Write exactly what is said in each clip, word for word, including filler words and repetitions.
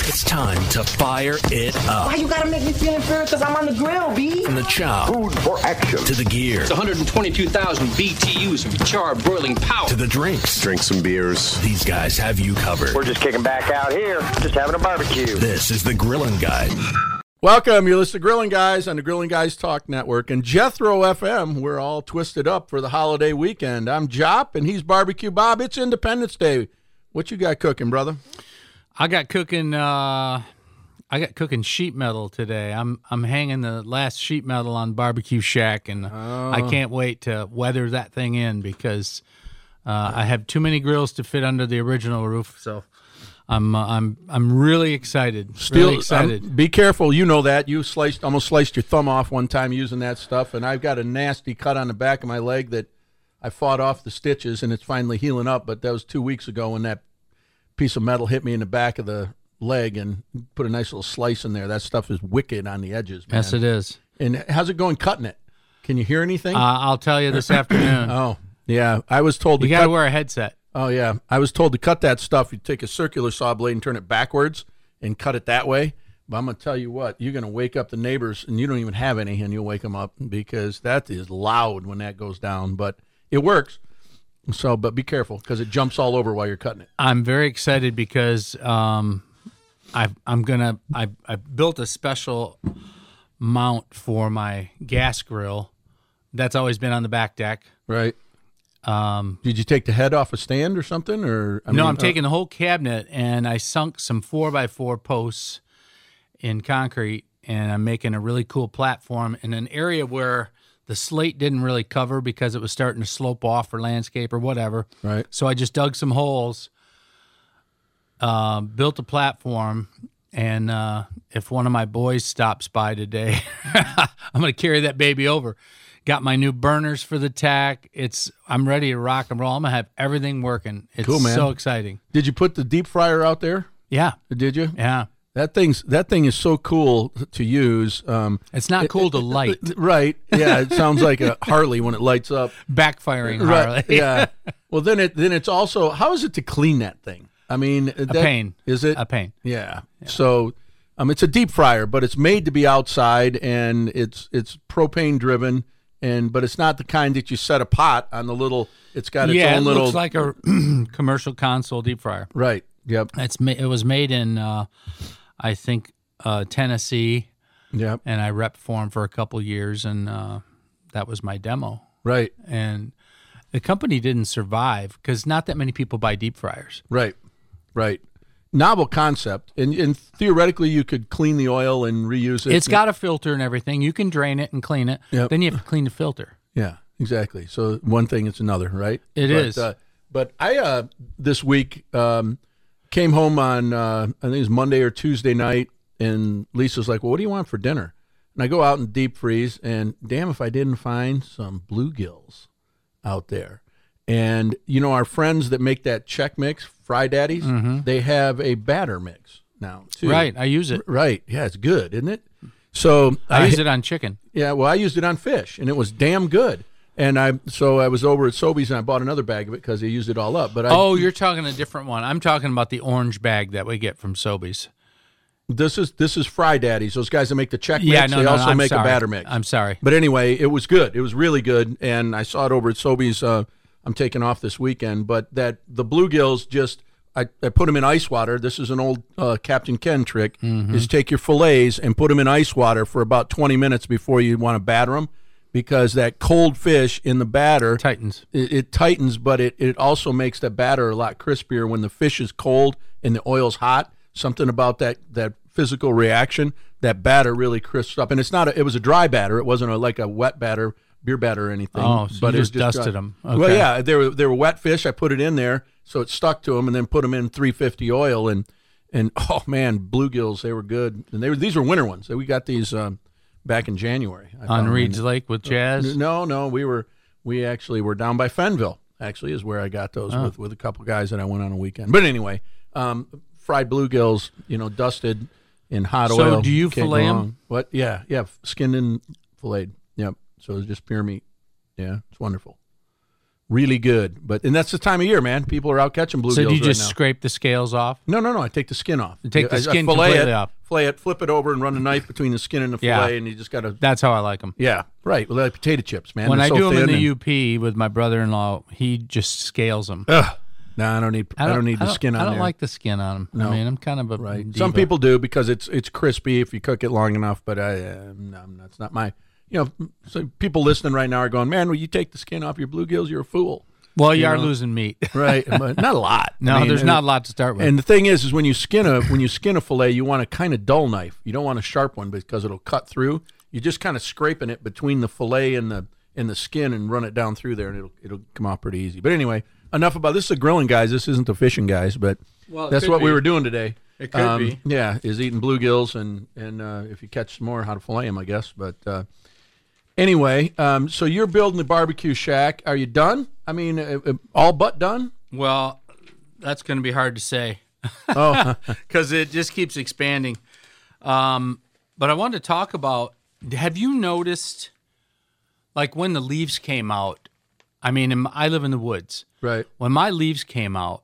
It's time to fire it up. Why you gotta make me feel inferior? Because I'm on the grill, B. From the chow. Food for action. To the gear. It's one hundred twenty-two thousand B T Us of charred broiling power. To the drinks. Drink some beers. These guys have you covered. We're just kicking back out here, just having a barbecue. This is the Grilling Guy. Welcome. You're listening to Grilling Guys on the Grilling Guys Talk Network and Jethro F M. We're all twisted up for the holiday weekend. I'm Jop, and he's Barbecue Bob. It's Independence Day. What you got cooking, brother? I got cooking. Uh, I got cooking sheet metal today. I'm I'm hanging the last sheet metal on Barbecue Shack, and oh. I can't wait to weather that thing in because uh, I have too many grills to fit under the original roof. So I'm uh, I'm I'm really excited. Still, really excited. Um, be careful. You know that you sliced almost sliced your thumb off one time using that stuff, and I've got a nasty cut on the back of my leg that I fought off the stitches, and it's finally healing up. But that was two weeks ago when that piece of metal hit me in the back of the leg and put a nice little slice in there. That stuff is wicked on the edges, man. Yes, it is. And how's it going cutting it? Can you hear anything? Uh, I'll tell you this afternoon. Oh, yeah. I was told you to got to cut... wear a headset. Oh, yeah. I was told to cut that stuff. You take a circular saw blade and turn it backwards and cut it that way. But I'm going to tell you what, you're going to wake up the neighbors, and you don't even have any, and you'll wake them up because that is loud when that goes down. But it works. So, but be careful because it jumps all over while you're cutting it. I'm very excited because um, I've, I'm gonna. I I built a special mount for my gas grill. That's always been on the back deck. Right. Um, Did you take the head off a stand or something? Or I no, mean, I'm uh, taking the whole cabinet and I sunk some four by four posts in concrete, and I'm making a really cool platform in an area where the slate didn't really cover because it was starting to slope off for landscape or whatever. Right. So I just dug some holes, uh, built a platform, and uh, if one of my boys stops by today, I'm going to carry that baby over. Got my new burners for the tack. It's I'm ready to rock and roll. I'm going to have everything working. It's cool, man. So exciting. Did you put the deep fryer out there? Yeah. Did you? Yeah. That thing's that thing is so cool to use. Um, it's not cool to light. Right. Yeah, it sounds like a Harley when it lights up. Backfiring Harley. Right. Yeah. Well, then it then it's also, how is it to clean that thing? I mean, a that, pain. Is it? A pain. Yeah. yeah. So um, it's a deep fryer, but it's made to be outside, and it's it's propane driven, and but it's not the kind that you set a pot on the little, it's got its yeah, own it little. looks like a commercial console deep fryer. Right. Yep. It's ma- It was made in, uh, I think, uh, Tennessee. Yep. And I repped for them for a couple years, and uh, that was my demo. Right. And the company didn't survive because not that many people buy deep fryers. Right. Right. Novel concept. And, and theoretically, you could clean the oil and reuse it. It's got a filter and everything. You can drain it and clean it. Yep. Then you have to clean the filter. Yeah, exactly. So one thing is another, right? It but, is. Uh, but I, uh, this week, um, came home on, uh, I think it was Monday or Tuesday night, and Lisa's like, well, what do you want for dinner? And I go out and deep freeze, and damn if I didn't find some bluegills out there. And, you know, our friends that make that Check mix, Fry Daddies, mm-hmm. they have a batter mix now, too. Right, I use it. Right, yeah, it's good, isn't it? So I, I use it on chicken. Yeah, well, I used it on fish, and it was damn good. And I, so I was over at Sobeys, and I bought another bag of it because they used it all up. But I, oh, you're talking a different one. I'm talking about the orange bag that we get from Sobeys. This is this is Fry Daddies. Those guys that make the Check mix, yeah, no, they no, also no, I'm make sorry. a batter mix. I'm sorry. But anyway, it was good. It was really good, and I saw it over at Sobeys. Uh, I'm taking off this weekend, but that the bluegills just. I, I put them in ice water. This is an old uh, Captain Ken trick, mm-hmm. is take your fillets and put them in ice water for about twenty minutes before you want to batter them, because that cold fish in the batter tightens. It, it tightens, but it, it also makes the batter a lot crispier when the fish is cold and the oil's hot. Something about that, that physical reaction, that batter really crisps up. And it's not a, it was a dry batter. It wasn't a, like a wet batter, beer batter or anything. Oh, so but you it just, was just dusted dry. them. Okay. Well, yeah, they were they were wet fish. I put it in there, so it stuck to them, and then put them in three fifty oil, and and oh man, bluegills, they were good. And they were these were winter ones. We got these um, back in January I on Reed's Lake with Jazz. No, no, we were we actually were down by Fenville. Actually, is where I got those oh. with with a couple guys that I went on a weekend. But anyway, um, fried bluegills, you know, dusted in hot so oil. So do you Can't fillet go them? wrong. What? Yeah, yeah, skinned and filleted. Yep. So it's just pure meat. Yeah, it's wonderful. really good. But and that's the time of year, man. People are out catching bluegills. So do you right just now. scrape the scales off? No, no, no. I take the skin off. You take the I- I skin fillet completely it, off. Fillet it, flip it over, and run a knife between the skin and the Yeah. fillet, and you just got to. That's how I like them. Yeah, right. Well, like potato chips, man. When They're I so do them in thin the and- U P with my brother-in-law, he just scales them. Ugh. No, I don't need. I don't, need the skin on I don't there. like the skin on them. No. I mean, I'm kind of a Right. diva. Some people do because it's it's crispy if you cook it long enough. But I, uh, no, that's not my. You know, so people listening right now are going, man. When you take the skin off your bluegills, you're a fool. Well, you, you are know? losing meat. Right, but not a lot. No, I mean, there's and- not a lot to start with. And the thing is, is when you skin a when you skin a fillet, you want a kind of dull knife. You don't want a sharp one because it'll cut through. You just kind of scraping it between the fillet and the and the skin and run it down through there, and it'll it'll come out pretty easy. But anyway, enough about this. Is the grilling guys. This isn't the fishing guys, but Well, it that's could what we be. were doing today. It could be. Yeah, is eating bluegills and and uh, if you catch some more, how to fillet them, I guess. But uh, anyway, um, so you're building the barbecue shack. Are you done? I mean, uh, uh, all but done. Well, that's going to be hard to say Oh, because it just keeps expanding. Um, but I wanted to talk about, have you noticed, like when the leaves came out, I mean, in, I live in the woods. right. When my leaves came out,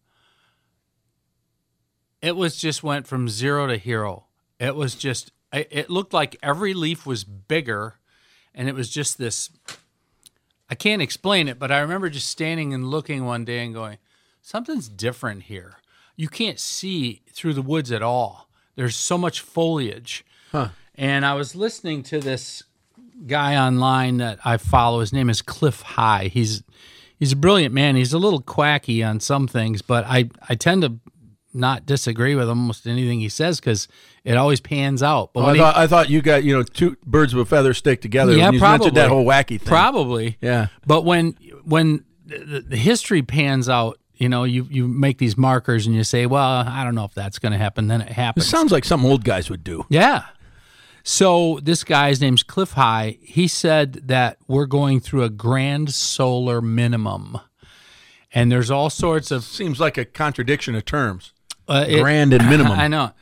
it was just went from zero to hero. It was just, it it looked like every leaf was bigger, and it was just this, I can't explain it, but I remember just standing and looking one day and going, something's different here. You can't see through the woods at all. There's so much foliage. Huh. And I was listening to this guy online that I follow. His name is Cliff High. He's he's a brilliant man. He's a little quacky on some things, but I, I tend to not disagree with almost anything he says because it always pans out. But Well, when I, he- thought, I thought you got, you know, two birds of a feather stick together. Yeah, when you probably. mentioned that whole wacky thing. Probably. Yeah. But when when the, the history pans out, you know, you, you make these markers and you say, well, I don't know if that's going to happen. Then it It happens. sounds like something old guys would do. Yeah. So this guy's name's Cliff High. He said that we're going through a grand solar minimum. And there's all sorts of Seems like a contradiction of terms. uh, it- Grand and minimum. I know.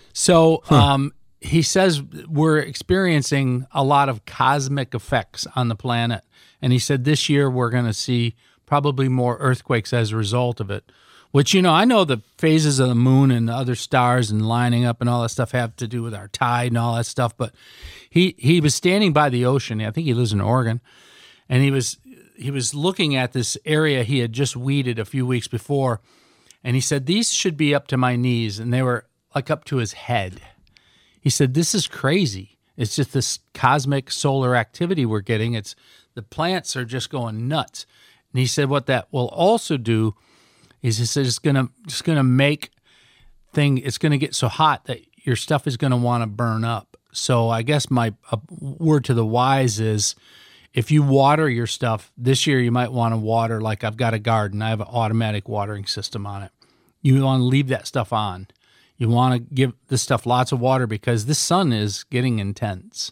So um, he says we're experiencing a lot of cosmic effects on the planet. And he said this year we're going to see probably more earthquakes as a result of it. Which, you know, I know the phases of the moon and the other stars and lining up and all that stuff have to do with our tide and all that stuff. But he, he was standing by the ocean. I think he lives in Oregon. And he was he was looking at this area he had just weeded a few weeks before. And he said, these should be up to my knees. And they were like up to his head. He said, this is crazy. It's just this cosmic solar activity we're getting. It's the plants are just going nuts. And he said, what that will also do is he said it's gonna just gonna make thing. It's gonna get so hot that your stuff is gonna want to burn up. So I guess my uh, word to the wise is, if you water your stuff this year, you might want to water. Like I've got a garden, I have an automatic watering system on it. You want to leave that stuff on. You want to give this stuff lots of water because the sun is getting intense,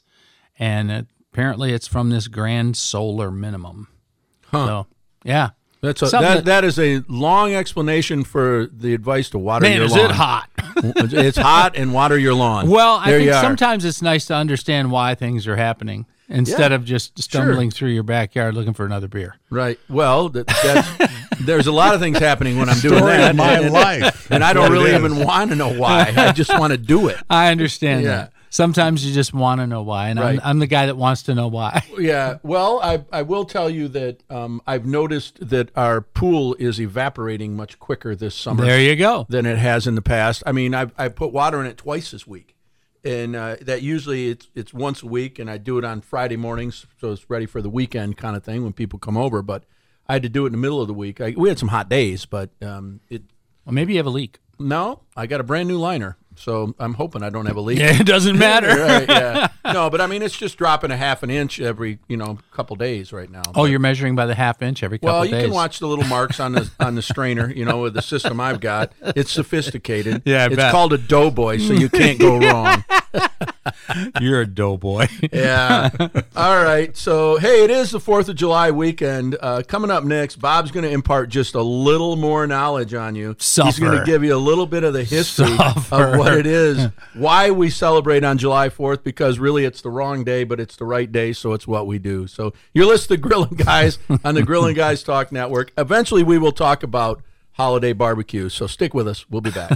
and apparently it's from this grand solar minimum. Huh. So yeah. That's a, Something that, that is a long explanation for the advice to water Man, your is lawn. it hot? It's hot and water your lawn. Well, I There think you are. sometimes it's nice to understand why things are happening instead Yeah. of just stumbling through your backyard looking for another beer. Right. Well, that, that's, there's a lot of things happening when I'm doing Story that. of my and, life. And I That's don't what it really is. even want to know why. I just want to do it. I understand Yeah. that. Sometimes you just want to know why, and Right. I'm, I'm the guy that wants to know why. Yeah. Well, I I will tell you that um, I've noticed that our pool is evaporating much quicker this summer There you go. than it has in the past. I mean, I I put water in it twice this week, and uh, that usually it's it's once a week, and I do it on Friday mornings, so it's ready for the weekend kind of thing when people come over. But I had to do it in the middle of the week. I, we had some hot days, but um, it Well, maybe you have a leak. no, I got a brand new liner, so I'm hoping I don't have a leak. Yeah, it doesn't matter. Right, yeah. No, but I mean, it's just dropping a half an inch every, you know, couple days right now. Oh, But- you're measuring by the half inch every couple well, of you days. can watch the little marks on the on the strainer, you know, with the system I've got. It's sophisticated. Yeah, I it's bet. called a Doughboy, so you can't go wrong. You're a doughboy. Yeah. All right. So, hey, it is the fourth of July weekend. Uh, coming up next, Bob's going to impart just a little more knowledge on you. Suffer. He's going to give you a little bit of the history Suffer. of what it is, why we celebrate on July fourth, because really it's the wrong day, but it's the right day, so it's what we do. So you're listening to Grilling Guys on the Grilling Guys Talk Network. Eventually we will talk about holiday barbecue, so stick with us. We'll be back.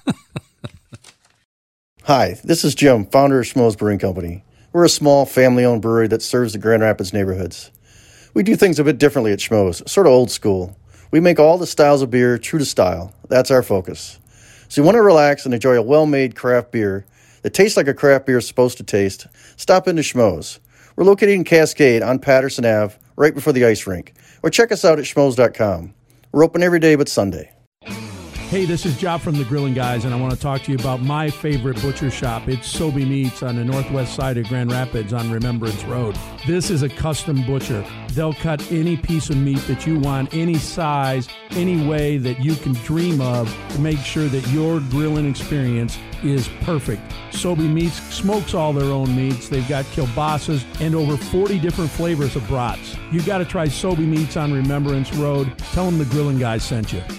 Hi, this is Jim, founder of Schmoes Brewing Company. We're a small, family-owned brewery that serves the Grand Rapids neighborhoods. We do things a bit differently at Schmoes, sort of old school. We make all the styles of beer true to style. That's our focus. So you want to relax and enjoy a well-made craft beer that tastes like a craft beer is supposed to taste? Stop into Schmoes. We're located in Cascade on Patterson Avenue, right before the ice rink. Or check us out at schmoes dot com. We're open every day but Sunday. Hey, this is Job from the Grilling Guys, and I want to talk to you about my favorite butcher shop. It's Sobe Meats on the northwest side of Grand Rapids on Remembrance Road. This is a custom butcher. They'll cut any piece of meat that you want, any size, any way that you can dream of to make sure that your grilling experience is perfect. Sobe Meats smokes all their own meats. They've got kielbasa's and over forty different flavors of brats. You got to try Sobe Meats on Remembrance Road. Tell them the Grilling Guys sent you.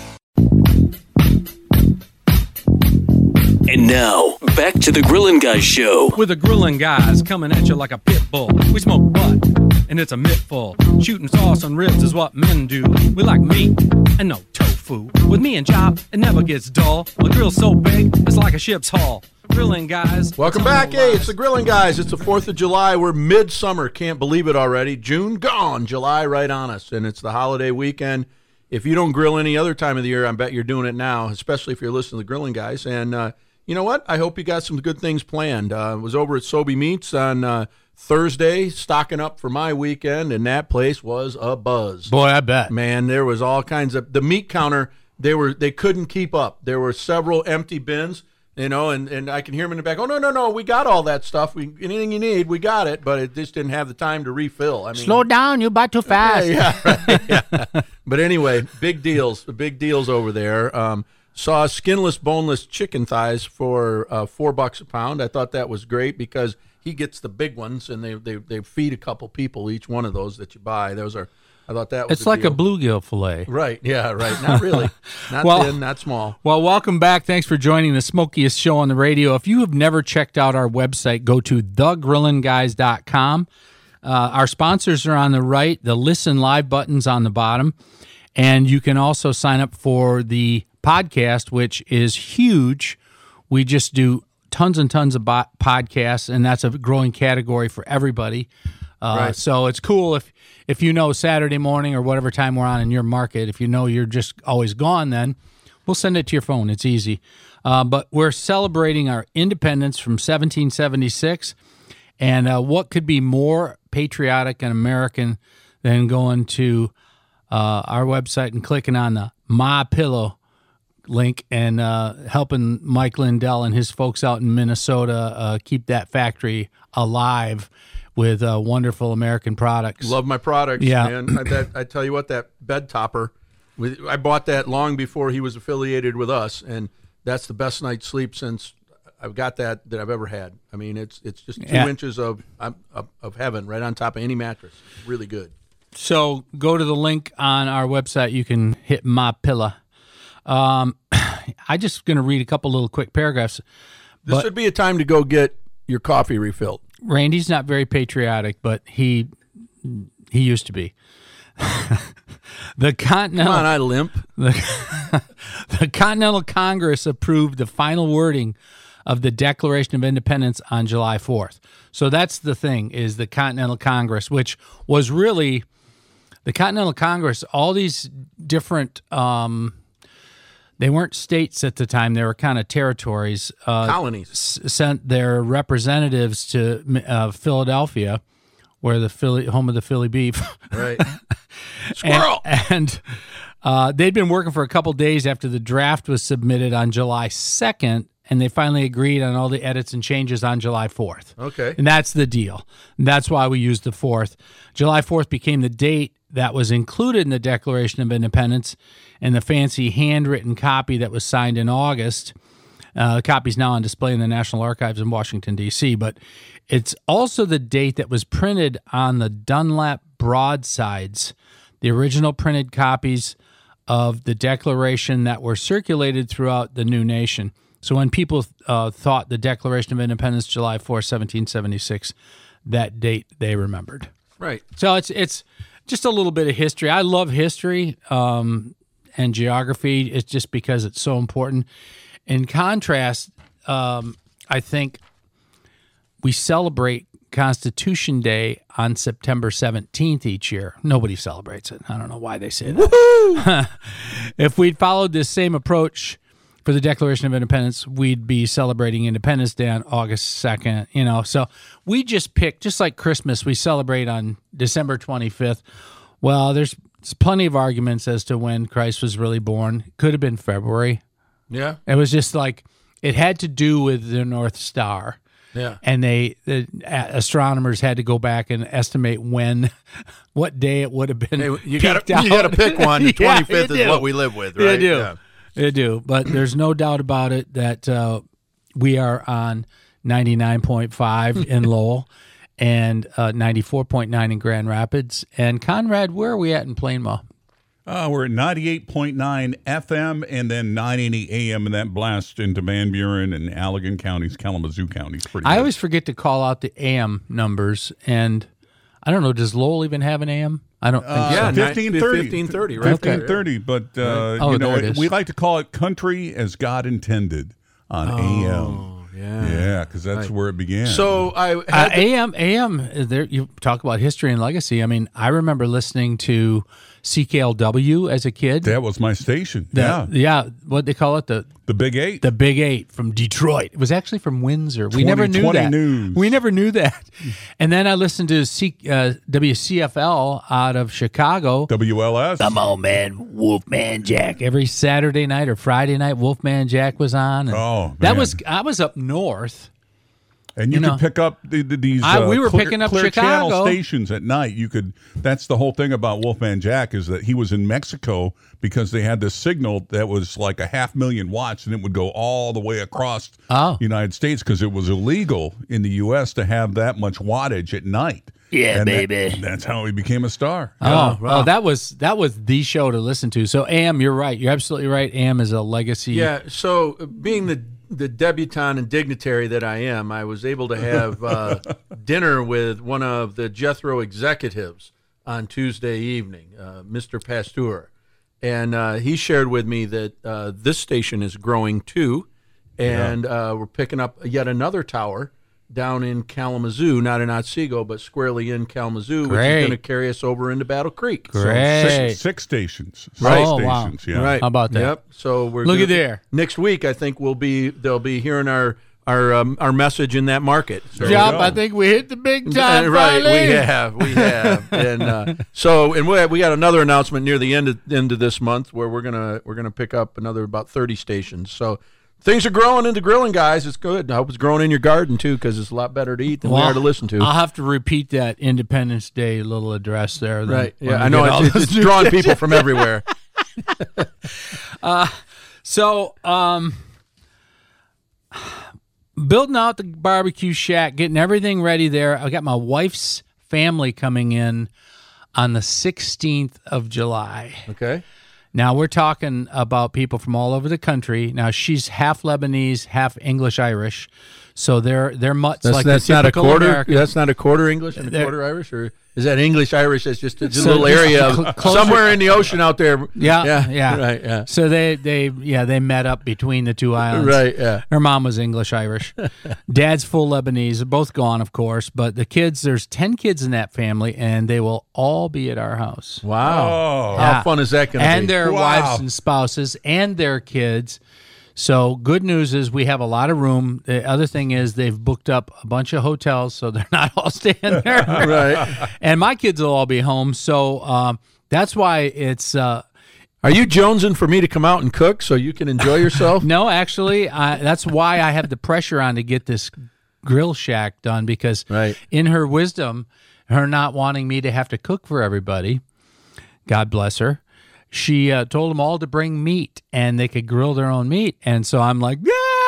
And now, back to the Grillin' Guys show. With the Grillin' Guys coming at you like a pit bull. We smoke butt, and it's a mittful. Shooting sauce on ribs is what men do. We like meat and no tofu. With me and Job, it never gets dull. My grill's so big, it's like a ship's hull. Grilling Guys. Welcome back. Hey, it's the Grilling Guys. It's the fourth of July. We're midsummer. Can't believe it already. June gone. July right on us. And it's the holiday weekend. If you don't grill any other time of the year, I bet you're doing it now, especially if you're listening to the Grilling Guys. And uh, you know what? I hope you got some good things planned. Uh, I was over at Sobe Meats on uh, Thursday, stocking up for my weekend, and that place was a buzz. Boy, I bet. Man, there was all kinds of – the meat counter, they were they couldn't keep up. There were several empty bins. You know, and, and I can hear them in the back. Oh, no, no, no, we got all that stuff. We anything you need, we got it, but it just didn't have the time to refill. I mean, slow down, you bought too fast. Yeah, yeah, right, yeah. But anyway, big deals, big deals over there. Um, saw skinless, boneless chicken thighs for uh, four bucks a pound. I thought that was great because he gets the big ones, and they they they feed a couple people each one of those that you buy. Those are. I thought that was It's like deal. a bluegill fillet. Right, yeah, right. Not really. Not well, thin, not small. Well, welcome back. Thanks for joining the smokiest show on the radio. If you have never checked out our website, go to the grillin guys dot com. Uh, our sponsors are on the right, the listen live button's on the bottom, and you can also sign up for the podcast, which is huge. We just do tons and tons of bo- podcasts, and that's a growing category for everybody. Uh, Right. So it's cool if if you know Saturday morning or whatever time we're on in your market, if you know you're just always gone, then we'll send it to your phone. It's easy. Uh, but we're celebrating our independence from seventeen seventy-six, and uh, what could be more patriotic and American than going to uh, our website and clicking on the My Pillow link and uh, helping Mike Lindell and his folks out in Minnesota uh, keep that factory alive with uh, wonderful American products. Love my products, Yeah. man. I, that, I tell you what, that bed topper, we, I bought that long before he was affiliated with us, and that's the best night's sleep since I've got that that I've ever had. I mean, it's it's just two Yeah. inches of, of of heaven right on top of any mattress. It's really good. So go to the link on our website. You can hit My Pillow. Um, I just going to read a couple little quick paragraphs. This But- would be a time to go get your coffee refilled. Randy's not very patriotic, but he he used to be. the Continental Come on, I limp. The, the Continental Congress approved the final wording of the Declaration of Independence on July fourth. So that's the thing, is the Continental Congress, which was really the Continental Congress, all these different um, they weren't states at the time. They were kind of territories. Uh, Colonies. S- sent their representatives to uh, Philadelphia, where the Philly, home of the Philly beef. Right. Squirrel. And, and uh, they'd been working for a couple days after the draft was submitted on July second, and they finally agreed on all the edits and changes on July fourth. Okay. And that's the deal. And that's why we used the fourth. July fourth became the date that was included in the Declaration of Independence, and the fancy handwritten copy that was signed in August Uh, the copy's now on display in the National Archives in Washington, D C, but it's also the date that was printed on the Dunlap broadsides, the original printed copies of the Declaration that were circulated throughout the new nation. So when people uh, thought the Declaration of Independence, July fourth, seventeen seventy-six, that date they remembered. Right. So it's it's just a little bit of history. I love history um, and geography. It's just because it's so important. In contrast, um, I think we celebrate Constitution Day on September seventeenth each year. Nobody celebrates it. I don't know why they say that. If we'd followed this same approach for the Declaration of Independence, we'd be celebrating Independence Day on August second, you know. So we just pick, just like Christmas, we celebrate on December twenty-fifth. Well, there's plenty of arguments as to when Christ was really born. Could have been February. Yeah. It was just like, it had to do with the North Star. Yeah. And they, the astronomers had to go back and estimate when, what day it would have been. Hey, you got you got to pick one. The twenty-fifth yeah, is what we live with, right? You do. Yeah. You do. But there's no doubt about it that uh, we are on ninety-nine point five in Lowell and uh, ninety-four point nine in Grand Rapids. And Conrad, where are we at in Plainville? Uh, we're at ninety-eight point nine F M and then nine eighty A M, and that blasts into Van Buren and Allegan counties, Kalamazoo counties. Pretty I good. always forget to call out the A M numbers, and I don't know, does Lowell even have an A M? I don't think Uh, so. Yeah, fifteen thirty. fifteen thirty, right? fifteen thirty, but uh, Oh, you know, there it is. we like to call it country as God intended on A M. Oh, yeah. Yeah, because that's Right. where it began. So I Uh, had the- A M, A M, there, you talk about history and legacy. I mean, I remember listening to C K L W as a kid. that was my station. The- yeah. yeah, what they call it, the The Big Eight. the Big Eight from Detroit. It was actually from Windsor. We twenty never knew twenty that. News. We never knew that. And then I listened to C, uh, W C F L out of Chicago. W L S. Come on, man, Wolfman Jack. Every Saturday night or Friday night, Wolfman Jack was on. And Oh, that man. was I was up north. And you, You could know. pick up the, the, these I- uh, we were clear, picking up clear channel Chicago. stations at night. You could. That's the whole thing about Wolfman Jack is that he was in Mexico because they had this signal that was like a half million watts, and it would go all the way across Oh. the United States because it was illegal in the U S to have that much wattage at night. Yeah, And that- baby. that's how he became a star. Oh, well, that was that was the show to listen to. So, A M, you're right. You're absolutely right. A M is a legacy. yeah. So uh, being the the debutante and dignitary that I am, I was able to have uh, dinner with one of the Jethro executives on Tuesday evening, uh, Mister Pasteur, and uh, he shared with me that uh, this station is growing too, and uh, we're picking up yet another tower down in Kalamazoo, not in Otsego, but squarely in Kalamazoo, which Great. is going to carry us over into Battle Creek. So Great. six, six stations. Six Right. Oh, wow. stations. Yeah. Right. How about that? Yep. So we're Look gonna- at there. Next week, I think we'll be they'll be hearing our our um, our message in that market. So, Job, go. I think we hit the big Uh, time. right, finally. we have, we have, and uh, so and we we got another announcement near the end of end of this month where we're gonna we're gonna pick up another about thirty stations. So things are growing into grilling, guys. It's good. I hope it's growing in your garden too, because it's a lot better to eat than we Well, are to listen to. I'll have to repeat that Independence Day little address there. then right? when Yeah, we I know get all it's, those it's new drawing stations. people from everywhere. So, um, building out the barbecue shack, getting everything ready there. I got my wife's family coming in on the sixteenth of July. Okay. Now, we're talking about people from all over the country. Now, she's half Lebanese, half English-Irish, so they're they're mutts That's, like that's the not a typical quarter. American. That's not a quarter English and a They're- quarter Irish, or is that English Irish? That's just a, just a So little just area cl- of, closer- somewhere in the ocean out there. Yeah, yeah, yeah, right, yeah, So they, they, yeah, they met up between the two islands. right, yeah. Her mom was English Irish. Dad's full Lebanese. They're both gone, of course. But the kids, there's ten kids in that family, and they will all be at our house. Wow, Oh. how Yeah. fun is that going to be? And their Wow. wives and spouses and their kids. So good news is we have a lot of room. The other thing is they've booked up a bunch of hotels, so they're not all staying there. Right. And my kids will all be home. So um, that's why it's. Uh, Are you jonesing for me to come out and cook so you can enjoy yourself? No, actually, I, that's why I have the pressure on to get this grill shack done, because Right. in her wisdom, her not wanting me to have to cook for everybody, God bless her, she uh, told them all to bring meat and they could grill their own meat. And so I'm like, yeah,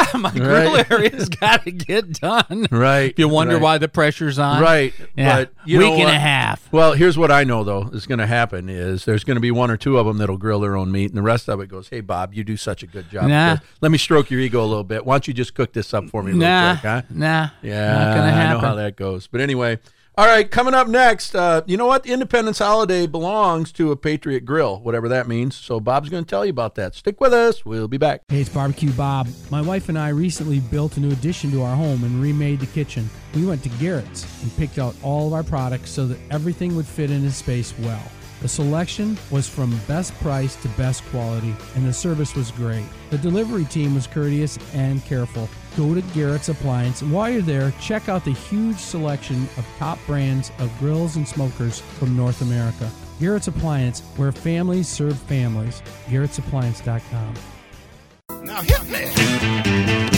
my grill Right. area's got to get done. Right. If you wonder right. why the pressure's on. Right. Yeah. But you Week know and what? a half. Well, here's what I know, though, is going to happen is there's going to be one or two of them that'll grill their own meat, and the rest of it goes, hey, Bob, you do such a good job. Nah. with this. Let me stroke your ego a little bit. Why don't you just cook this up for me real Nah. quick, huh? Nah. Yeah, Not gonna I know happen. how that goes. But anyway, all right, coming up next, uh, you know what? The Independence Holiday belongs to a Patriot Grill, whatever that means. So Bob's going to tell you about that. Stick with us. We'll be back. Hey, it's Barbecue Bob. My wife and I recently built a new addition to our home and remade the kitchen. We went to Garrett's and picked out all of our products so that everything would fit in the space well. The selection was from best price to best quality, and the service was great. The delivery team was courteous and careful. Go to Garrett's Appliance, and while you're there, check out the huge selection of top brands of grills and smokers from North America. Garrett's Appliance, where families serve families. Garrett's Appliance dot com. Now hit me!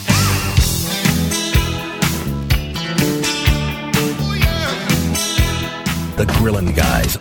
The Grillin' Guys.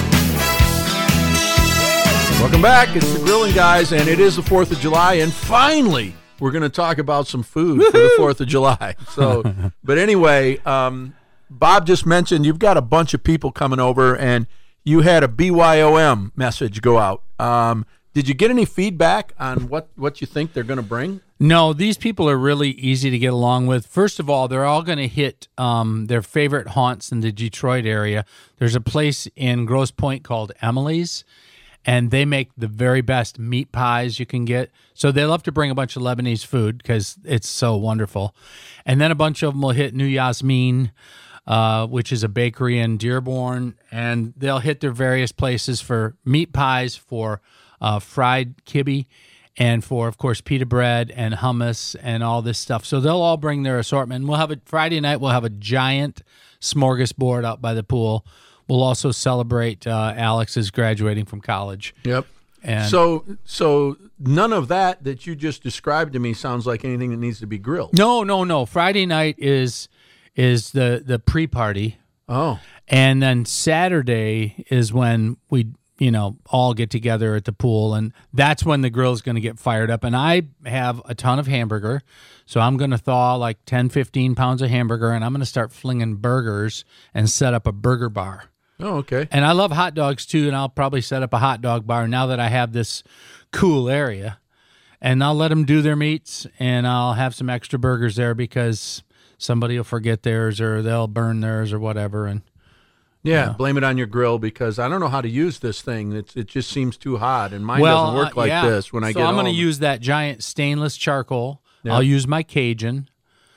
Welcome back. It's the Grilling Guys, and it is the fourth of July, and finally, we're going to talk about some food for the fourth of July. So, but anyway, um, Bob just mentioned you've got a bunch of people coming over, and you had a B Y O M message go out. Um, did you get any feedback on what, what you think they're going to bring? No, these people are really easy to get along with. First of all, they're all going to hit um, their favorite haunts in the Detroit area. There's a place in Grosse Pointe called Emily's, and they make the very best meat pies you can get. So they love to bring a bunch of Lebanese food because it's so wonderful. And then a bunch of them will hit New Yasmin, uh, which is a bakery in Dearborn, and they'll hit their various places for meat pies, for uh, fried kibbe, and for, of course, pita bread and hummus and all this stuff. So they'll all bring their assortment. We'll have a Friday night. We'll have a giant smorgasbord out by the pool. We'll also celebrate uh, Alex's graduating from college. Yep. And so, so none of that that you just described to me sounds like anything that needs to be grilled. no, no, no. Friday night is is the the pre-party. Oh, And then Saturday is when we, you know, all get together at the pool, and that's when the grill's going to get fired up. And I have a ton of hamburger, so I'm going to thaw like ten, fifteen pounds of hamburger, and I'm going to start flinging burgers and set up a burger bar. oh, okay. And I love hot dogs too, and I'll probably set up a hot dog bar now that I have this cool area. And I'll let them do their meats, and I'll have some extra burgers there because somebody will forget theirs or they'll burn theirs or whatever. And Yeah, blame it on your grill because I don't know how to use this thing. It's, it just seems too hot, and mine well, doesn't work uh, like yeah. this when I so get I'm home. going to use that giant stainless charcoal. Yeah. I'll use my Cajun,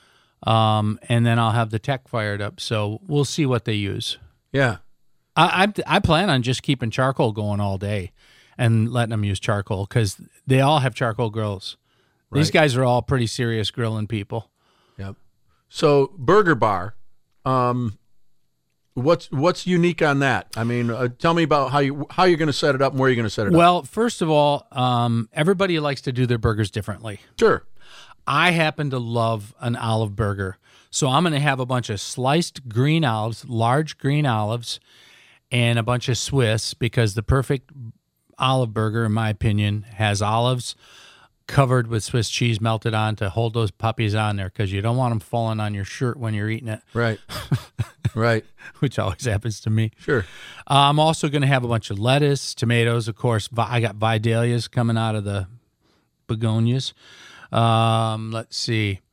um, and then I'll have the tech fired up. So we'll see what they use. Yeah. I, I I plan on just keeping charcoal going all day and letting them use charcoal because they all have charcoal grills. These Right. guys are all pretty serious grilling people. Yep. So Burger Bar, um, what's what's unique on that? I mean, uh, tell me about how you how you're going to set it up and where you're going to set it up. Well, first of all, um, everybody likes to do their burgers differently. Sure. I happen to love an olive burger. So I'm going to have a bunch of sliced green olives, large green olives, and a bunch of Swiss because the perfect olive burger, in my opinion, has olives covered with Swiss cheese melted on to hold those puppies on there because you don't want them falling on your shirt when you're eating it. Right. Right. Which always happens to me. Sure. Uh, I'm also going to have a bunch of lettuce, tomatoes, of course. Vi- I got Vidalias coming out of the begonias. Um, let's see.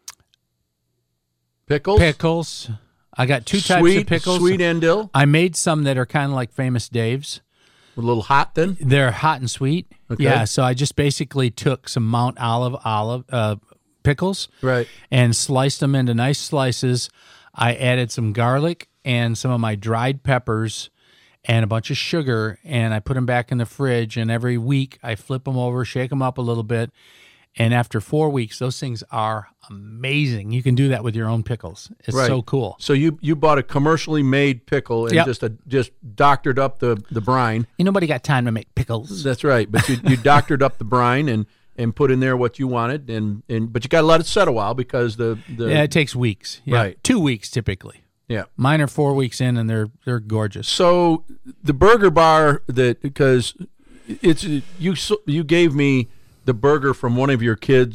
Pickles? Pickles. I got two types Sweet- of pickles. sweet and dill? I made some that are kind of like Famous Dave's. A little hot then? They're hot and sweet. Okay. Yeah, so I just basically took some Mount Olive olive uh, pickles Right. and sliced them into nice slices. I added some garlic and some of my dried peppers and a bunch of sugar, and I put them back in the fridge, and every week I flip them over, shake them up a little bit, and after four weeks, those things are amazing. You can do that with your own pickles. It's Right. so cool. So you you bought a commercially made pickle and Yep. just a, just doctored up the, the brine. Ain't nobody got time to make pickles. That's right. But you, you doctored up the brine and, and put in there what you wanted, and, and but you got to let it set a while because the, the Yeah, it takes weeks. Yeah. Right. Two weeks typically. yeah. Mine are four weeks in, and they're they're gorgeous. So the burger bar that because it's you you gave me the burger from one of your kids'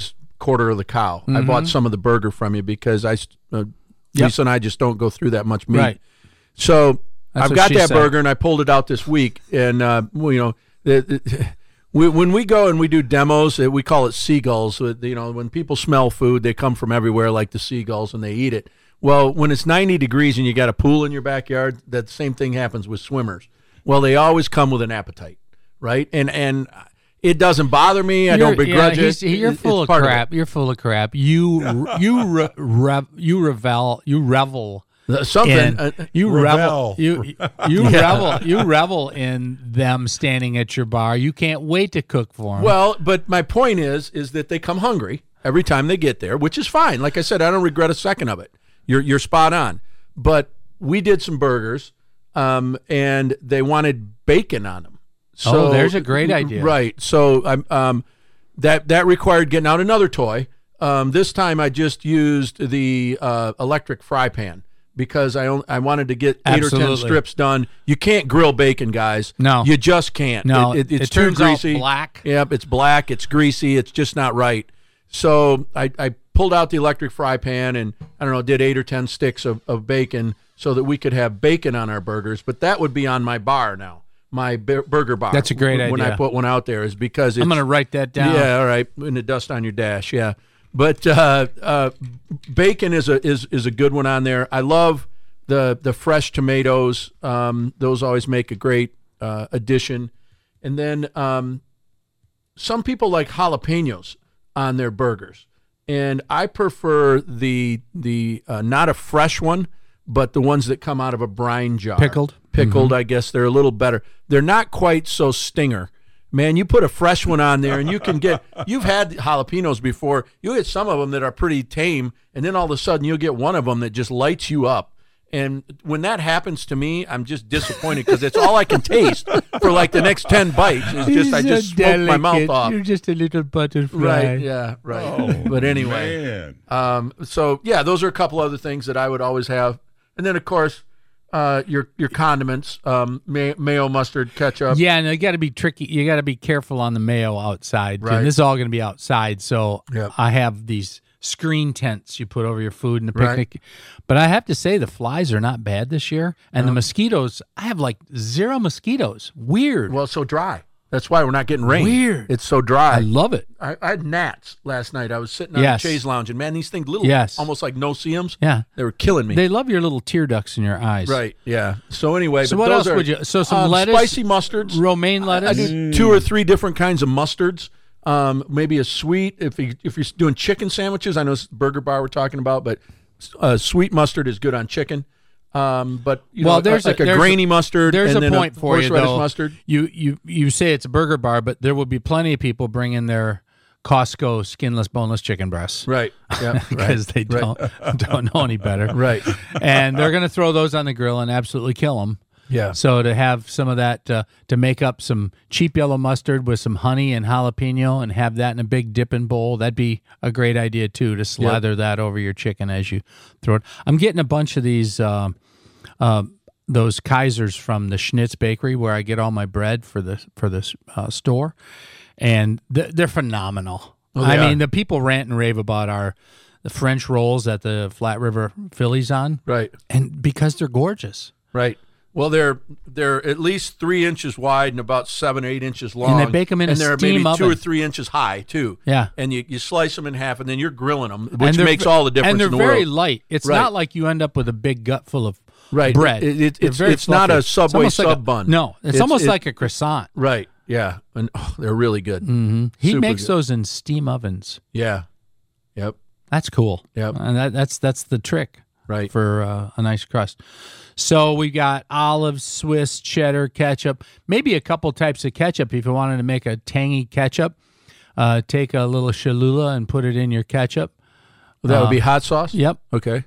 quarter of the cow. I Mhm. bought some of the burger from you because I, uh, Yep. Lisa and I just don't go through that much meat. Right. So That's I've what got she that said. burger and I pulled it out this week. And, uh, well, you know, the, the, we, when we go and we do demos, uh, we call it seagulls. Uh, You know, when people smell food, they come from everywhere like the seagulls and they eat it. Well, when it's ninety degrees and you got a pool in your backyard, that same thing happens with swimmers. Well, they always come with an appetite, right? And and it doesn't bother me. I don't You're- begrudge yeah, it. he's- You're It- full it's of part crap. it. You're full of crap. You you re, rev, you revel you revel Something in- uh, you revel Revel. you you Yeah. revel you revel in them standing at your bar. You can't wait to cook for them. Well, but my point is, is that they come hungry every time they get there, which is fine. Like I said, I don't regret a second of it. You're you're spot on. But we did some burgers, um, and they wanted bacon on them. So Oh, there's a great idea. right? So I'm um, that that required getting out another toy. Um, this time I just used the uh, electric fry pan because I on- I wanted to get eight or ten Absolutely. strips done. You can't grill bacon, guys. No. you just can't. No, it, it, it's it too turns out greasy. black. Yep, it's black. It's greasy. It's just not right. So I, I pulled out the electric fry pan and I don't know, did eight or ten sticks of, of bacon so that we could have bacon on our burgers. But that would be on my bar now, my bur- burger bar. That's a great when, When I idea. put one out there is because it's, I'm going to write that down. yeah, all right, in the dust on your dash, yeah. But uh, uh, bacon is a is is a good one on there. I love the the fresh tomatoes. Um, those always make a great uh, addition. And then um, some people like jalapenos on their burgers, and I prefer the the uh, not a fresh one, but the ones that come out of a brine jar, Pickled? Pickled, Mhm. I guess they're a little better. They're not quite so stinger. Man, you put a fresh one on there, and you can get. You've had jalapenos before. You get some of them that are pretty tame, and then all of a sudden you'll get one of them that just lights you up. And when that happens to me, I'm just disappointed because it's all I can taste for like the next ten bites. Is just I He's just so smoke my mouth delicate. off. You're just a little butterfly. Right? Yeah. Right. Oh, but anyway, man. um, so yeah, those are a couple other things that I would always have, and then of course, uh, your your condiments, um, may, mayo, mustard, ketchup. Yeah, and you got to be tricky. You got to be careful on the mayo outside. Right. And this is all going to be outside, so Yep. I have these screen tents you put over your food in the Right. picnic. But I have to say the flies are not bad this year, and the mosquitoes. I have like zero mosquitoes. Weird. Well, it's so dry. That's why we're not getting rain. Weird. It's so dry. I love it. I, I had gnats last night. I was sitting on Yes. the chaise lounge, and man, these things little, Yes. almost like no-see-ums. Yeah. They were killing me. They love your little tear ducts in your eyes. Right. Yeah. So anyway, So but what those else are, would you? So some um, lettuce, spicy mustards, romaine lettuce. I do two or three different kinds of mustards. Um, maybe a sweet if you if you're doing chicken sandwiches. I know it's Burger Bar we're talking about, but uh, sweet mustard is good on chicken. Um, but you well, know, there's like a, a, there's grainy mustard. There's and a then point for you horseradish though. mustard. You you you say it's a burger bar, but there will be plenty of people bringing their Costco skinless, boneless chicken breasts. Right. Yeah. Because right. they don't don't know any better. Right. And they're going to throw those on the grill and absolutely kill them. Yeah. So to have some of that uh, to make up some cheap yellow mustard with some honey and jalapeno and have that in a big dipping bowl, that'd be a great idea too, to slather that over your chicken as you throw it. I'm getting a bunch of these um, uh, those Kaisers from the Schnitz Bakery where I get all my bread for the for this uh, store, and th- they're phenomenal. Oh, I they mean, are. the people rant and rave about our the French rolls at the Flat River Phillies on, Right. and because they're gorgeous. Right. Well, they're they're at least three inches wide and about seven, eight inches long. And they bake 'em in and a they're steam maybe two oven. or three inches high too. Yeah. And you, you slice them in half, and then you're grilling them, And which they're makes ve- all the difference. And they're in the very world. light. It's Right. not like you end up with a big gut full of Right. bread. It- it- They're it's very it's not fluffy. a It's Subway almost like sub a- bun. No, it's, It's- almost it- like a croissant. Right. Yeah. And oh, they're really good. Mm-hmm. He Super makes good. those in steam ovens. Yeah. Yep. That's cool. Yep. And that, that's that's the trick. Right. For uh, a nice crust. So we got olives, Swiss, cheddar, ketchup, maybe a couple types of ketchup if you wanted to make a tangy ketchup. Uh, take a little Cholula and put it in your ketchup. Well, that Uh, would be hot sauce. Yep. Okay.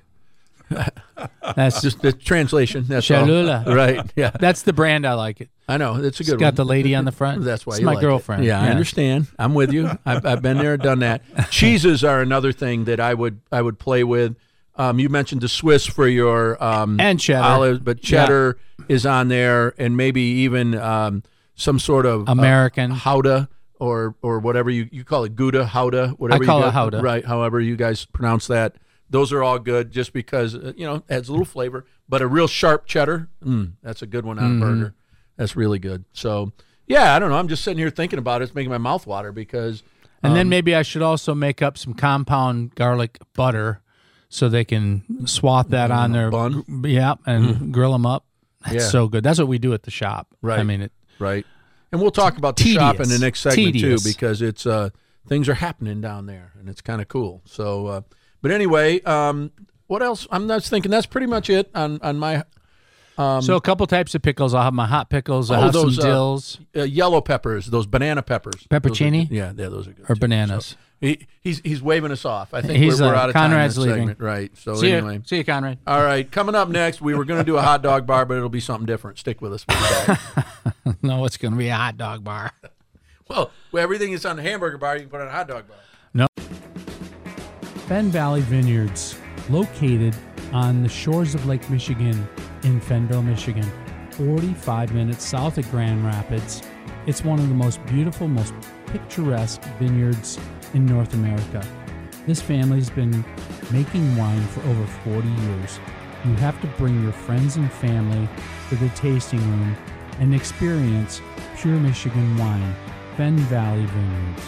That's Just the translation. That's all. Cholula. Right. Yeah. That's the brand I like it. I know. It's a good It's got one. the lady on the front. That's why It's you my like it. girlfriend. Yeah, I Yeah. understand. I'm with you. I've, I've been there, done that. Cheeses are another thing that I would I would play with. Um, you mentioned the Swiss for your um, And cheddar. olives, but cheddar is on there, and maybe even um, some sort of American. uh, Gouda or or whatever you, you call it, Gouda, Howda, whatever I call you it got, Howda. right? However you guys pronounce that. Those are all good, just because uh, you know it adds a little flavor. But a real sharp cheddar, mm, that's a good one on Mhm. a burger. That's really good. So yeah, I don't know. I'm just sitting here thinking about it. It's making my mouth water because. And then um, maybe I should also make up some compound garlic butter so they can swat that on their bun. Yeah, and Mm. grill them up. That's Yeah. so good. That's what we do at the shop. Right. I mean, it, right. And we'll talk about the Tedious. shop in the next segment Tedious. too, because it's uh, things are happening down there, and it's kind of cool. So, uh, but anyway, um, what else? I'm just thinking that's pretty much it on on my. Um, so a couple types of pickles. I'll have my hot pickles. I'll oh, have those some dills. Uh, uh, yellow peppers, those banana peppers, Peppercini? Those are- yeah, yeah, those are good. Or too. bananas. So he, he's he's waving us off. I think He's, we're, we're uh, out of Conrad's time in this leaving. segment, right? So See ya. anyway, See you, Conrad. All right, coming up next, we were going to do a hot dog bar, but it'll be something different. Stick with us. We'll be back. No, it's going to be a hot dog bar. Well, everything is on the hamburger bar. You can put on a hot dog bar. No. Fenn Valley Vineyards, located on the shores of Lake Michigan in Fennville, Michigan, forty-five minutes south of Grand Rapids. It's one of the most beautiful, most picturesque vineyards in North America. This family's been making wine for over forty years. You have to bring your friends and family to the tasting room and experience pure Michigan wine. Fenn Valley Vineyards.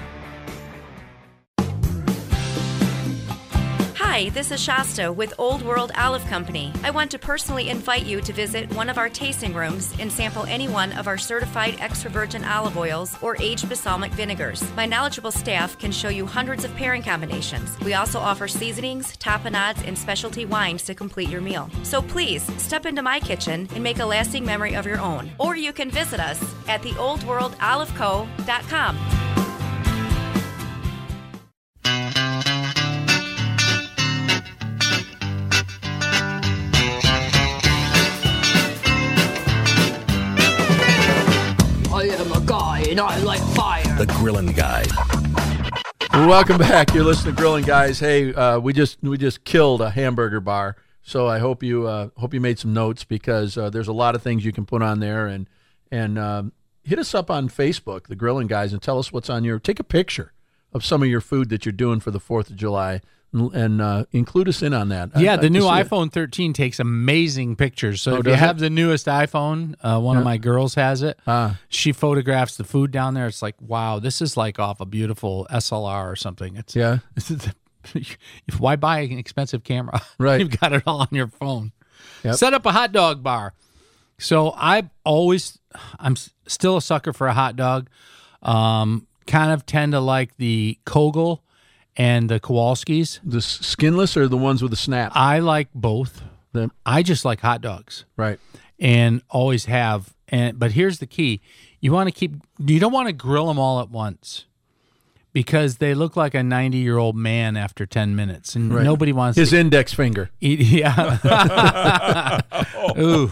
Hi, this is Shasta with Old World Olive Company. I want to personally invite you to visit one of our tasting rooms and sample any one of our certified extra virgin olive oils or aged balsamic vinegars. My knowledgeable staff can show you hundreds of pairing combinations. We also offer seasonings, tapenades, and specialty wines to complete your meal. So please step into my kitchen and make a lasting memory of your own. Or you can visit us at the old world olive co dot com. I am a guy and I like fire. The Grillin' Guys. Welcome back. You're listening to Grilling Guys. Hey, uh, we just we just killed a hamburger bar, so I hope you uh, hope you made some notes because uh, there's a lot of things you can put on there, and and um, hit us up on Facebook, the Grilling Guys, and tell us what's on your. Take a picture of some of your food that you're doing for the Fourth of July, and, and uh, include us in on that. Yeah, I'd the like new to see it. iPhone thirteen takes amazing pictures. So Oh, if you does have it? the newest iPhone, uh, one of Yeah. my girls has it. Ah. She photographs the food down there. It's like, wow, this is like off a beautiful S L R or something. It's Yeah. Why buy an expensive camera? Right. You've got it all on your phone. Yep. Set up a hot dog bar. So I've always, I'm s- still a sucker for a hot dog. Um, kind of tend to like the Kogel and the Kowalskis. The s- skinless or the ones with the snap? I like both. The- I just like hot dogs. Right. And always have. And but here's the key: you want to keep. You don't want to grill them all at once because they look like a ninety-year-old man after ten minutes, and Right. nobody wants His to index finger. eat. Yeah. Ooh.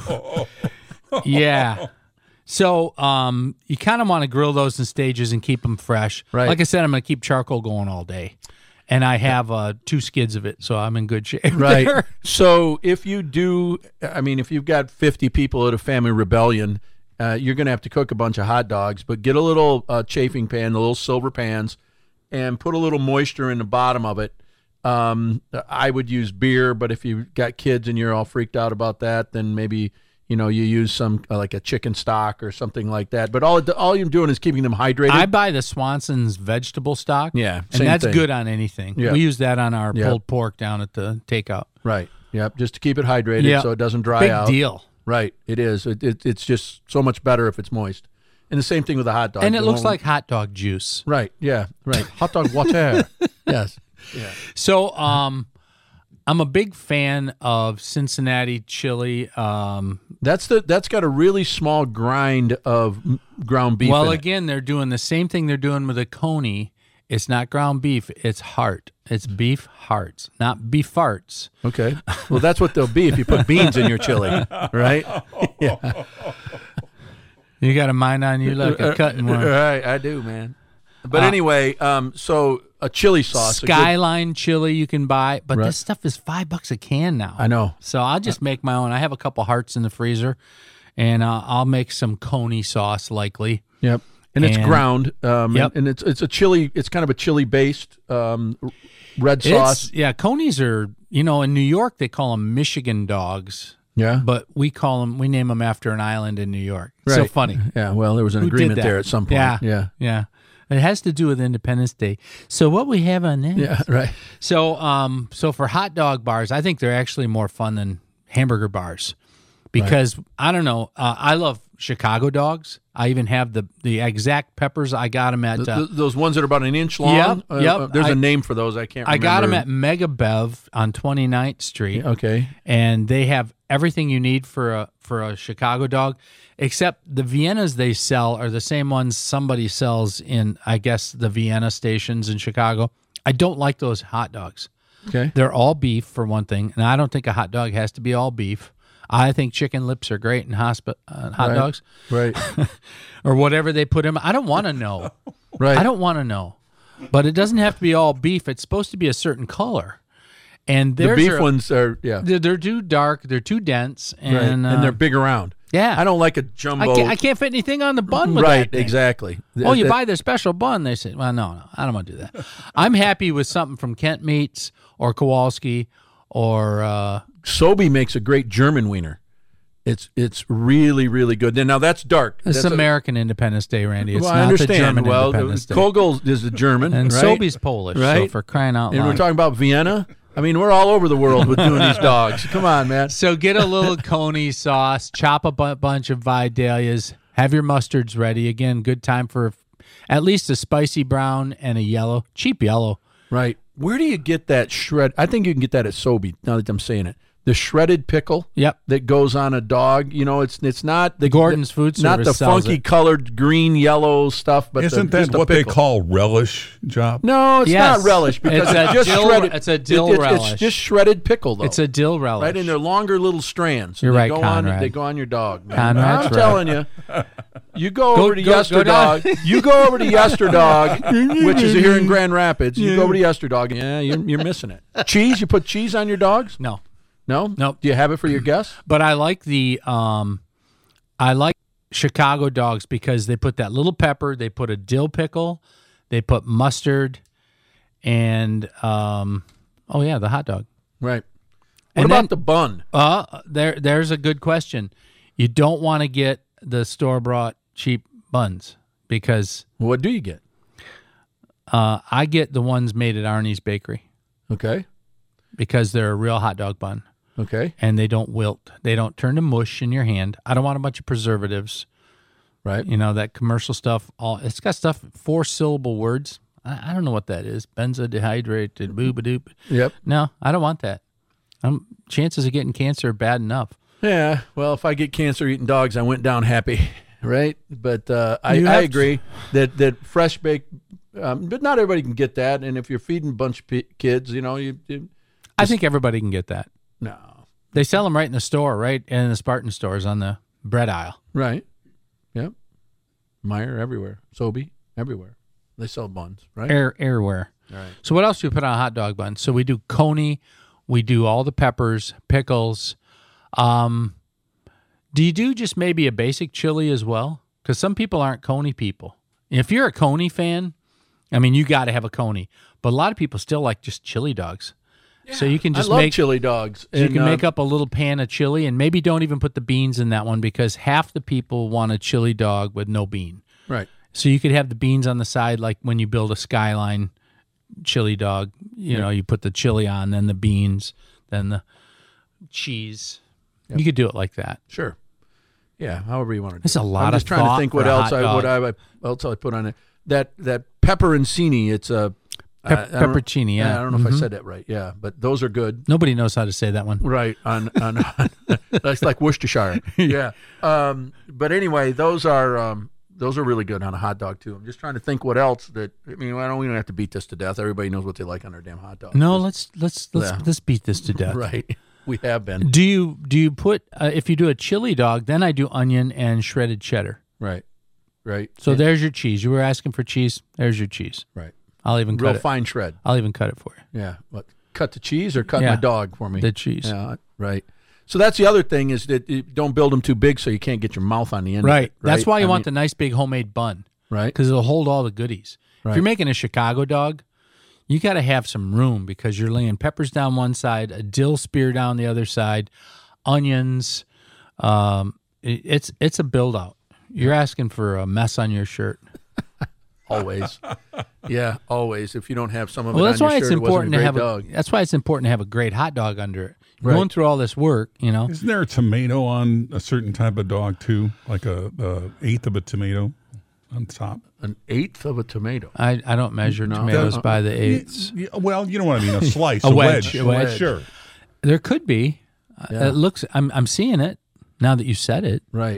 Yeah. So um, you kind of want to grill those in stages and keep them fresh. Right. Like I said, I'm going to keep charcoal going all day. And I have uh, two skids of it, so I'm in good shape. Right. there. So if you do, I mean, if you've got fifty people at a family rebellion, uh, you're going to have to cook a bunch of hot dogs, but get a little uh, chafing pan, the little silver pans, and put a little moisture in the bottom of it. Um, I would use beer, but if you've got kids and you're all freaked out about that, then maybe, you know, you use some uh, like a chicken stock or something like that. But all all you're doing is keeping them hydrated. I buy the Swanson's vegetable stock. Yeah, and same that's thing. good on anything. Yeah. We use that on our Yeah. pulled pork down at the takeout. Right. Yep. Just to keep it hydrated Yeah. so it doesn't dry Big out. deal. Right. It is. It, it, it's just so much better if it's moist. And the same thing with a hot dog. And it You looks won't- like hot dog juice. Right. Yeah. Right. Hot dog water. Yes. Yeah. So um, I'm a big fan of Cincinnati chili. Um, That's the that's got a really small grind of m- ground beef. well, in it. again, they're doing the same thing they're doing with a coney. It's not ground beef. It's heart. It's beef hearts, not beef farts. Okay. Well, that's what they'll be if you put beans in your chili, right? Yeah. You got a mind on you like a cutting one. Right. I do, man. But Uh, anyway, um, so a chili sauce. a good- Skyline chili you can buy, but Right. this stuff is five bucks a can now. I know. So I'll just make my own. I have a couple hearts in the freezer, and uh, I'll make some coney sauce likely. Yep. And it's ground, um, Yep. and, and it's it's a chili. It's kind of a chili based um, red sauce. It's, yeah, conies are, you know, in New York they call them Michigan dogs. Yeah, but we call them, we name them after an island in New York. Right. So funny. Yeah, well, there was an Who did agreement that? there at some point. Yeah, yeah, yeah. It has to do with Independence Day. So what we have on that? Yeah, right. So, um, so for hot dog bars, I think they're actually more fun than hamburger bars because right. I don't know. Uh, I love Chicago dogs. I even have the the exact peppers. I got them at uh, the, those ones that are about an inch long. Yep, uh, yep. Uh, there's I, a name for those. I can't. remember. I got them at Mega Bev on twenty-ninth Street. Okay, and they have everything you need for a for a Chicago dog, except the Viennas they sell are the same ones somebody sells in, I guess, the Vienna stations in Chicago. I don't like those hot dogs. Okay, they're all beef for one thing, and I don't think a hot dog has to be all beef. I think chicken lips are great in hospi- uh, hot right. dogs, right? Or whatever they put in. I don't want to know, right? I don't want to know, but it doesn't have to be all beef. It's supposed to be a certain color, and the beef are, ones are yeah. They're, they're too dark. They're too dense, and right. and uh, they're big around. Yeah, I don't like a jumbo. I can't, I can't fit anything on the bun with right, that thing. Exactly. Oh, you that, buy the special bun. They say, well, no, no, I don't want to do that. I'm happy with something from Kent Meats or Kowalski or uh, Sobe makes a great German wiener. It's it's really really good. Now that's dark. It's that's American a, Independence Day, Randy. It's well, not I understand. the German well, Independence Day. Kogel is the German, and right? Sobe's Polish. Right? So for crying out loud. And we're talking about Vienna. I mean, we're all over the world with doing these dogs. Come on, man. So get a little coney sauce, chop a bu- bunch of Vidalias, have your mustards ready. Again, good time for at least a spicy brown and a yellow, cheap yellow. Right. Where do you get that shred? I think you can get that at Sobe, now that I'm saying it. The shredded pickle yep. that goes on a dog. You know, it's it's not the Gordon's Food Service not the sells funky it. colored green yellow stuff, but isn't the, that what pickle. they call relish, Job? No, it's yes. not relish because it's, it's, a just dill, shredded. It's a dill it, it, relish. It's just shredded pickle, though. It's a dill relish, right? And they're longer little strands. You're they right, go Conrad. On, they go on your dog. Man. Conrad's I'm right. telling you. You go, go over to go, Yester go Dog. You go over to Yester Dog, which is here in Grand Rapids. You yeah. go over to Yester Dog. Yeah, you're, you're missing it. Cheese? You put cheese on your dogs? No. No? No. Do you have it for your guests? But I like the um, I like Chicago dogs because they put that little pepper, they put a dill pickle, they put mustard, and um, oh yeah, the hot dog. Right. What And about then- the bun? Uh, there, there's a good question. You don't want to get the store bought cheap buns because What do you get? uh, I get the ones made at Arnie's Bakery Okay. because they're a real hot dog bun. Okay. And they don't wilt. They don't turn to mush in your hand. I don't want a bunch of preservatives. Right. You know, that commercial stuff. All it's got stuff, four syllable words. I, I don't know what that is. Benzodihydrated, boobadoop. Yep. No, I don't want that. Um, chances of getting cancer are bad enough. Yeah. Well, if I get cancer eating dogs, I went down happy. Right. But uh, I, You I have to- agree that, that fresh baked, um, but not everybody can get that. And if you're feeding a bunch of p- kids, you know, you, you I think everybody can get that. no. They sell them right in the store, right in the Spartan stores on the bread aisle. Right. Yep. Meyer everywhere. Sobe everywhere. They sell buns, right? Air, everywhere. All right. So what else do we put on a hot dog bun? So we do coney, we do all the peppers, pickles. Um, do you do just maybe a basic chili as well? Because some people aren't coney people. If you're a coney fan, I mean, you got to have a coney. But a lot of people still like just chili dogs. So you can just I love make chili dogs. So you And, can uh, make up a little pan of chili, and maybe don't even put the beans in that one because half the people want a chili dog with no bean. Right. So you could have the beans on the side, like when you build a Skyline chili dog. You Yeah. know, you put the chili on, then the beans, then the cheese. Yep. You could do it like that. Sure. Yeah, however you want to do There's a it. lot I'm just of trying to thought think for what a else hot I what dog. I else I put on it. That that pepperoncini, it's a Pep- I- I don't- pepperoncini, yeah. I don't know if I Mhm. said that right. Yeah, but those are good. Nobody knows how to say that one. Right on on, on that's like Worcestershire. Yeah. Um, but anyway, those are um, those are really good on a hot dog too. I'm just trying to think what else that I mean. I don't we don't have to beat this to death. Everybody knows what they like on their damn hot dog. No, let's let's let's Yeah. let's beat this to death. Right. We have been. Do you do you put uh, if you do a chili dog, then I do onion and shredded cheddar. Right. Right. So Yeah. there's your cheese. You were asking for cheese. There's your cheese. Right. I'll even Real cut it. fine shred. I'll even cut it for you. Yeah. What? Cut the cheese or cut Yeah. my dog for me? The cheese. Yeah. Right. So that's the other thing is that you don't build them too big so you can't get your mouth on the end. Right. Of it, That's why you I want mean, the nice big homemade bun. Right. Because it'll hold all the goodies. Right. If you're making a Chicago dog, you got to have some room because you're laying peppers down one side, a dill spear down the other side, onions. Um, it, it's it's a build out. You're asking for a mess on your shirt. Always. Yeah, always. If you don't have some of Well, it that's on why your it's shirt, it wasn't important a to great have dog. a. That's why it's important to have a great hot dog under it. You're Right. going through all this work, you know. Isn't there a tomato on a certain type of dog too, like a, a eighth of a tomato on top? An eighth of a tomato. I, I don't measure No. tomatoes Uh, by the eighths. Yeah, well, you know what I mean. A slice, A a, wedge, wedge, a wedge. Sure. There could be. Uh, Yeah. It looks. I'm I'm seeing it now that you said it. Right.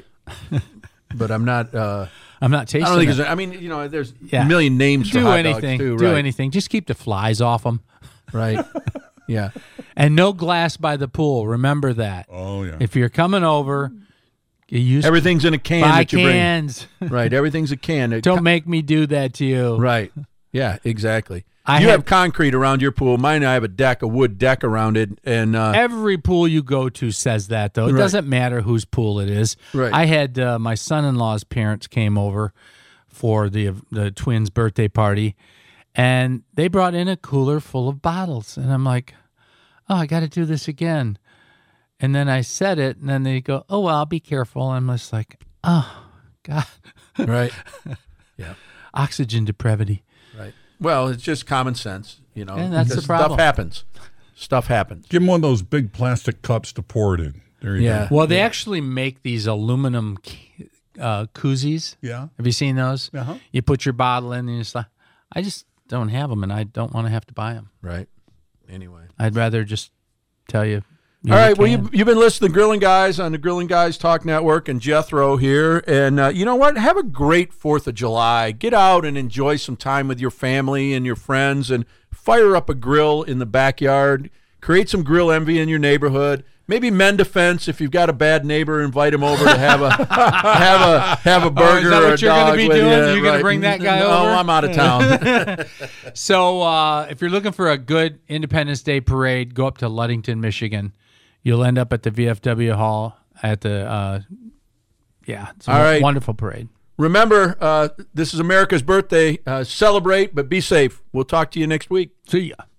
But I'm not. Uh, I'm not tasting I don't think it. it's. I mean, you know, there's Yeah. a million names for do hot anything. dogs too. Do right. anything. Just keep the flies off them. Right. Yeah. And no glass by the pool. Remember that. Oh yeah. If you're coming over, you use Everything's in a can buy that you cans. bring. Right. Everything's a can. It Don't co- make me do that to you. Right. Yeah. Exactly. I you have- have concrete around your pool. Mine, I have a deck, a wood deck around it, and uh, Every pool you go to says that, though. It Right. doesn't matter whose pool it is. Right. I had uh, my son-in-law's parents came over for the the twins' birthday party, and they brought in a cooler full of bottles, and I'm like, "Oh, I got to do this again." And then I said it, and then they go, "Oh, well, I'll be careful." And I'm just like, "Oh, God." right. Yeah. Oxygen depravity. Right. Well, it's just common sense, you know. And that's the because problem. Stuff happens. Stuff happens. Give him one of those big plastic cups to pour it in. There you Yeah. go. Well, they actually make these aluminum uh, koozies. Yeah. Have you seen those? Uh-huh. You put your bottle in, and you just like, I just don't have them, and I don't want to have to buy them. Right. Anyway. I'd rather just tell you. All right. Well, you, you've been listening to Grilling Guys on the Grilling Guys Talk Network, and Jethro here. And uh, you know what? Have a great fourth of July. Get out and enjoy some time with your family and your friends, and fire up a grill in the backyard. Create some grill envy in your neighborhood. Maybe mend a fence. If you've got a bad neighbor, invite him over to have a have a have a burger Oh, is that or what a you're gonna dog be with doing? you. You're gonna Right. bring that guy no, over? I'm out of town. So uh, if you're looking for a good Independence Day parade, go up to Ludington, Michigan. You'll end up at the V F W Hall at the, uh, yeah, it's a All right. wonderful parade. Remember, uh, this is America's birthday. Uh, celebrate, but be safe. We'll talk to you next week. See ya.